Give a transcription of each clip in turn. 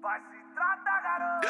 Vai se tratar, garoto.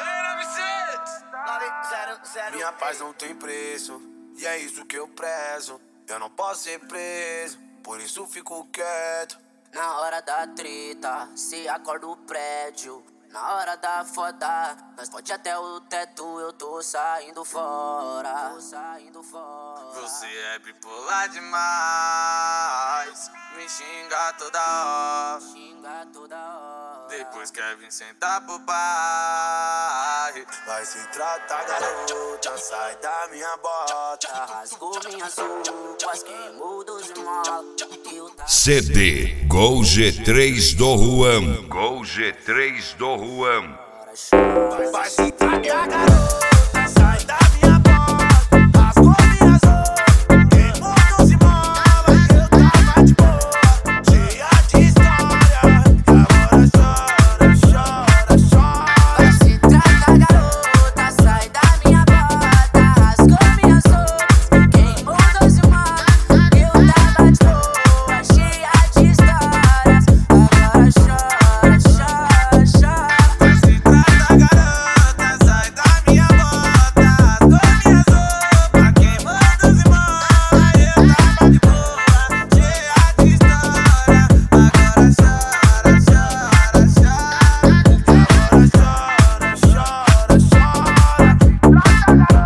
Minha paz não tem preço, e é isso que eu prezo. Eu não posso ser preso, por isso fico quieto. Na hora da treta, se acorda o prédio. Na hora da foda, nós pode até o teto. Eu tô saindo fora, Você é bipolar demais, me xinga toda hora. Depois quer vir sentar pro pai. Vai se tratar, garota, sai da minha bota. Rasgou minhas roupas, queimou dos mola. CD Gol G3 do Juan. Gol G3 do Juan. Vai se tratar, garota, sai da minha bota. Rasgou minhas roupas, queimou dos mola. Eu tava de boa, cheia de história. Agora chora, chora, chora. Vai se tratar, garota, sai da minha bota. Rasgou minhas roupas, queimou dos mola. Eu tava de boa, cheia de histórias. Agora chora, chora, chora. Vai se tratar, garota, sai da minha bota. Rasgou minhas roupas, queimou dos mola. Eu tava de boa, cheia de história. Agora chora, chora, chora. Agora chora, chora, chora.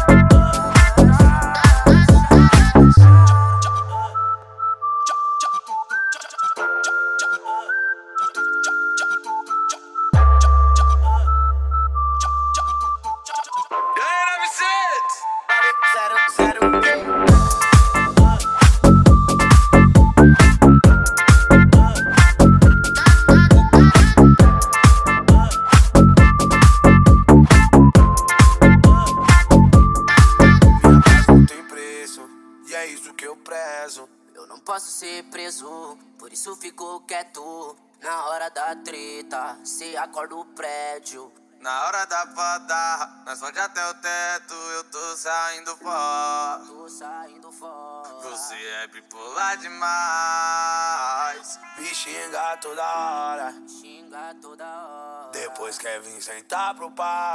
Não tem preço, e é isso que eu prezo. Eu não posso ser preso, por isso fico quieto. Na hora da treta, se acorda o prédio. Na hora da foda, nós pode até o teto. Eu tô saindo fora. Você é bipolar demais, me xinga toda hora. Depois quer vir sentar pro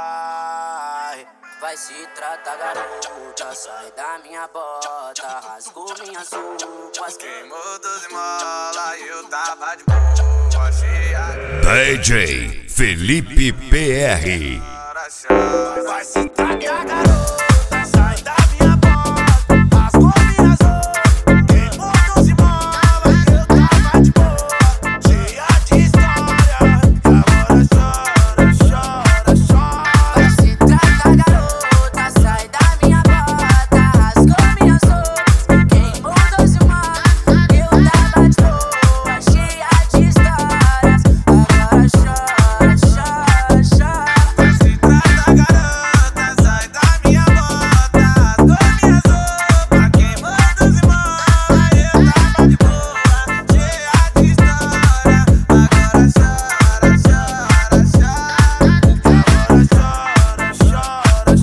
pai. Vai se tratar, garota, sai da minha bota. Rasgou minhas roupas, Queimou dos mola e eu tava de boa, cheia de DJ Felipe PR. chora. Vai se tratar, garota, sai da minha bota. Rasgou minhas roupas, queimou dos mola. Eu tava de boa, cheia de história. Agora chora, chora, chora. vai se tratar, garota, sai da minha bota. Rasgou minhas roupas, queimou dos mola. Eu tava de boa, cheia de histórias. Agora chora, chora, chora. Vai se tratar, garota, sai da minha bota. Rasgou minhas roupas, queimou dos mola. Eu tava de boa, cheia de história. Agora chora, chora, chora. Agora chora,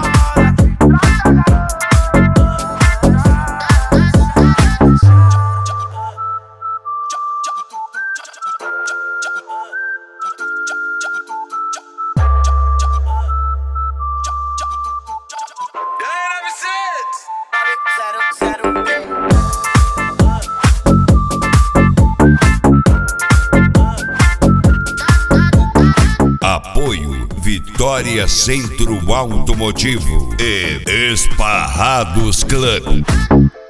chora, chora. Apoio Vitória Centro Automotivo e Esparrados Club.